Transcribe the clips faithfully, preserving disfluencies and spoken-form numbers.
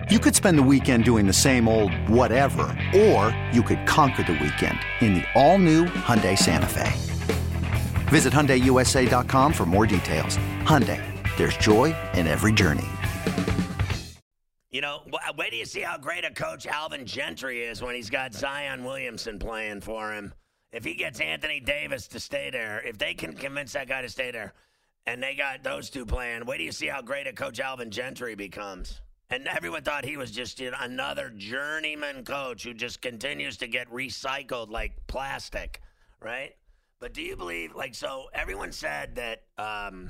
You could spend the weekend doing the same old whatever, or you could conquer the weekend in the all-new Hyundai Santa Fe. Visit Hyundai U S A dot com for more details. Hyundai, there's joy in every journey. You know, wait till you see how great a coach Alvin Gentry is when he's got Zion Williamson playing for him. If he gets Anthony Davis to stay there, if they can convince that guy to stay there, and they got those two playing, wait till you see how great a coach Alvin Gentry becomes. And everyone thought he was just you know, another journeyman coach who just continues to get recycled like plastic, right? But do you believe, like, so everyone said that um,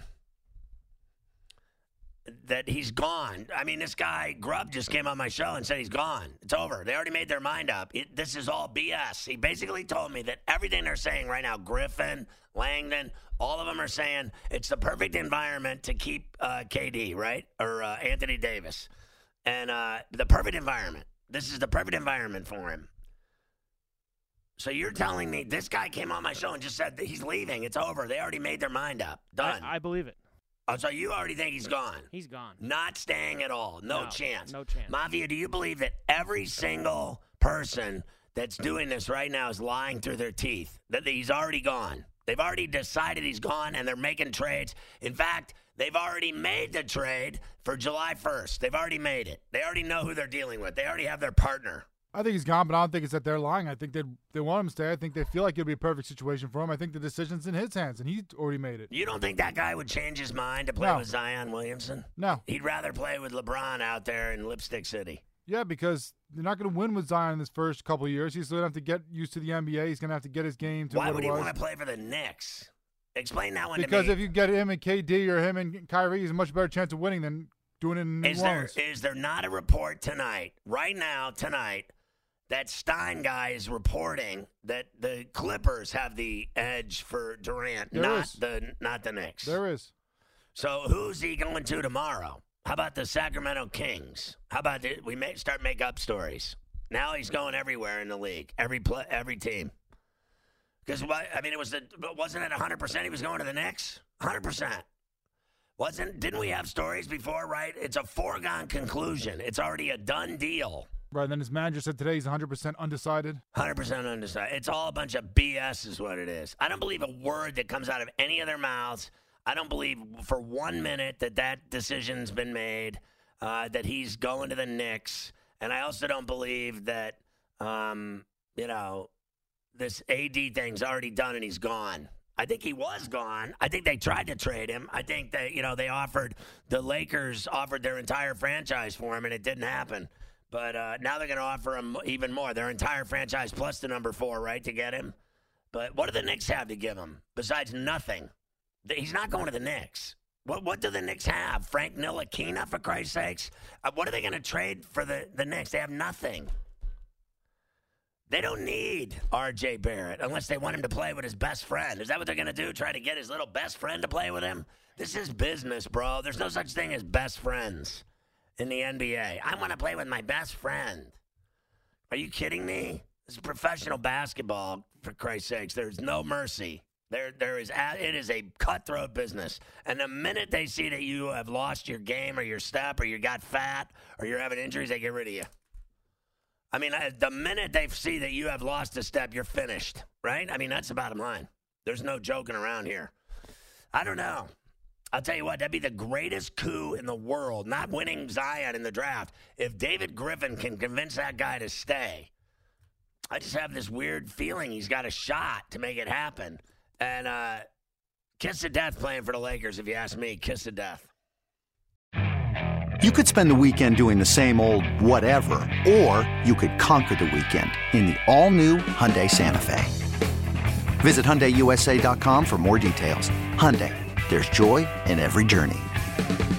that he's gone. I mean, this guy, Grubb, just came on my show and said he's gone. It's over. They already made their mind up. It, this is all B S. He basically told me that everything they're saying right now, Griffin, Langdon, all of them are saying it's the perfect environment to keep uh, K D, right? Or uh, Anthony Davis. And uh, the perfect environment. This is the perfect environment for him. So you're telling me this guy came on my show and just said that he's leaving. It's over. They already made their mind up. Done. I, I believe it. Oh, so you already think he's gone? He's gone. Not staying at all. No, no chance. No chance. Mafia, do you believe that every single person that's doing this right now is lying through their teeth? That he's already gone? They've already decided he's gone, and they're making trades. In fact, they've already made the trade for July first. They've already made it. They already know who they're dealing with. They already have their partner. I think he's gone, but I don't think it's that they're lying. I think they they want him to stay. I think they feel like it'll be a perfect situation for him. I think the decision's in his hands, and he's already made it. You don't think that guy would change his mind to play No. with Zion Williamson? No. He'd rather play with LeBron out there in Lipstick City. Yeah, because they're not going to win with Zion in this first couple of years. He's going to have to get used to the N B A. He's going to have to get his game to Why what would it he was. want to play for the Knicks? Explain that one Because to me. if you get him and K D or him and Kyrie, he's a much better chance of winning than doing it in New Is there, Orleans. is there not a report tonight, right now, tonight, that Stein guy is reporting that the Clippers have the edge for Durant, There not is. the not the Knicks? There is. So who's he going to tomorrow? How about the Sacramento Kings? How about the, we may start make up stories? Now he's going everywhere in the league, every play, every team. Because I mean, it was the wasn't it one hundred percent he was going to the Knicks? one hundred percent. Wasn't? Didn't we have stories before? Right? It's a foregone conclusion. It's already a done deal. Right, and then his manager said today he's one hundred percent undecided. one hundred percent undecided. It's all a bunch of B S is what it is. I don't believe a word that comes out of any of their mouths. I don't believe for one minute that that decision's been made, uh, that he's going to the Knicks. And I also don't believe that, um, you know, this A D thing's already done and he's gone. I think he was gone. I think they tried to trade him. I think that, you know, they offered, the Lakers offered their entire franchise for him and it didn't happen. But uh, now they're going to offer him even more, their entire franchise plus the number four, right, to get him. But what do the Knicks have to give him besides nothing? He's not going to the Knicks. What what do the Knicks have? Frank Ntilikina, for Christ's sakes? Uh, what are they going to trade for the, the Knicks? They have nothing. They don't need R J Barrett unless they want him to play with his best friend. Is that what they're going to do, try to get his little best friend to play with him? This is business, bro. There's no such thing as best friends in the N B A. I want to play with my best friend. Are you kidding me? This is professional basketball, for Christ's sakes. There's no mercy. There, there is. It is a cutthroat business. And the minute they see that you have lost your game or your step or you got fat or you're having injuries, they get rid of you. I mean, the minute they see that you have lost a step, you're finished, right? I mean, that's the bottom line. There's no joking around here. I don't know. I'll tell you what, that'd be the greatest coup in the world, not winning Zion in the draft. If David Griffin can convince that guy to stay, I just have this weird feeling he's got a shot to make it happen. And uh, kiss of death playing for the Lakers, if you ask me. Kiss of death. You could spend the weekend doing the same old whatever, or you could conquer the weekend in the all-new Hyundai Santa Fe. Visit Hyundai U S A dot com for more details. Hyundai, there's joy in every journey.